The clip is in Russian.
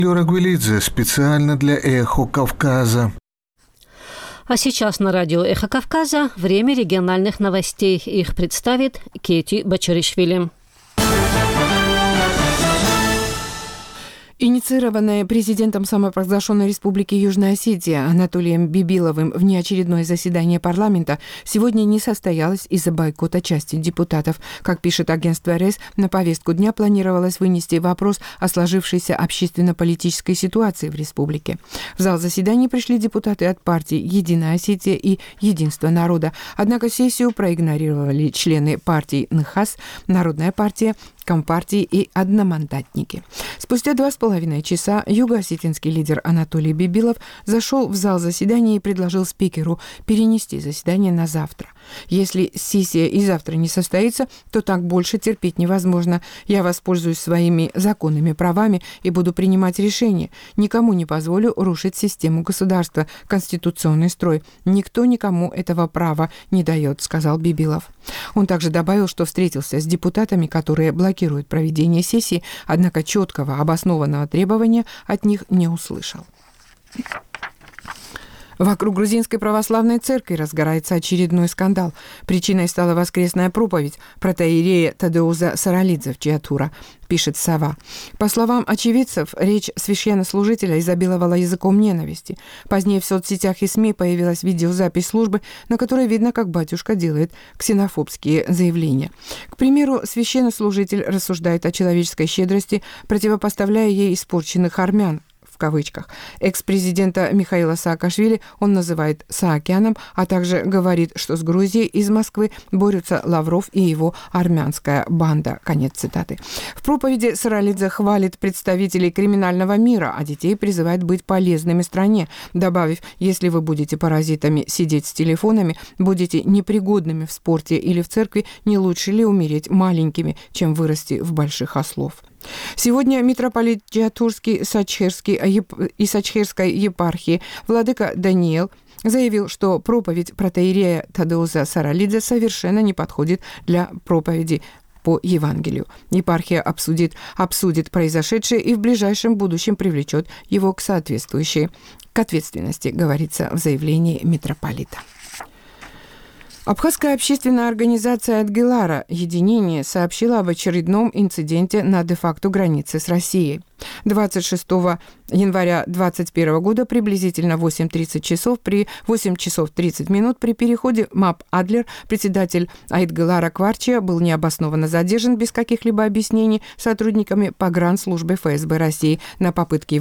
Лёра Гвилидзе специально для «Эхо Кавказа». А сейчас на радио «Эхо Кавказа» время региональных новостей. Их представит Кети Бачаришвили. Инициированное президентом самопровозглашенной Республики Южная Осетия Анатолием Бибиловым внеочередное заседание парламента сегодня не состоялось из-за бойкота части депутатов. Как пишет агентство РС, на повестку дня планировалось вынести вопрос о сложившейся общественно-политической ситуации в республике. В зал заседаний пришли депутаты от партий «Единая Осетия» и «Единство народа». Однако сессию проигнорировали члены партий НХАС, Народная партия, Компартии и одномандатники. Спустя 2,5 часа юго-осетинский лидер Анатолий Бибилов зашел в зал заседания и предложил спикеру перенести заседание на завтра. Если сессия и завтра не состоится, то так больше терпеть невозможно. Я воспользуюсь своими законными правами и буду принимать решения. Никому не позволю рушить систему государства, конституционный строй. Никто никому этого права не дает, сказал Бибилов. Он также добавил, что встретился с депутатами, которые блокируют проведение сессии, однако четкого обоснованного требования от них не услышал. Вокруг грузинской православной церкви разгорается очередной скандал. Причиной стала воскресная проповедь протоиерея Тадеуза Саралидзе в Чиатура, пишет «Сова». По словам очевидцев, речь священнослужителя изобиловала языком ненависти. Позднее в соцсетях и СМИ появилась видеозапись службы, на которой видно, как батюшка делает ксенофобские заявления. К примеру, священнослужитель рассуждает о человеческой щедрости, противопоставляя ей испорченных армян, в кавычках. Экс-президента Михаила Саакашвили он называет Саакяном, а также говорит, что с Грузией из Москвы борются Лавров и его армянская банда. Конец цитаты. В проповеди Саралидзе хвалит представителей криминального мира, а детей призывает быть полезными стране, добавив: если вы будете паразитами сидеть с телефонами, будете непригодными в спорте или в церкви, не лучше ли умереть маленькими, чем вырасти в больших ослов? Сегодня митрополит Чиатурский и Сачхерской епархии владыка Даниил заявил, что проповедь протоиерея Тадеуза Саралидзе совершенно не подходит для проповеди по Евангелию. Епархия обсудит произошедшее и в ближайшем будущем привлечет его к ответственности, говорится в заявлении митрополита. Абхазская общественная организация «Адгелара» «Единение» сообщила об очередном инциденте на де-факто границе с Россией. 26 января 2021 года приблизительно 8 часов 30 минут при переходе МАП «Адлер» председатель Айдгелара Кварчия был необоснованно задержан без каких-либо объяснений сотрудниками погранслужбы ФСБ России на попытке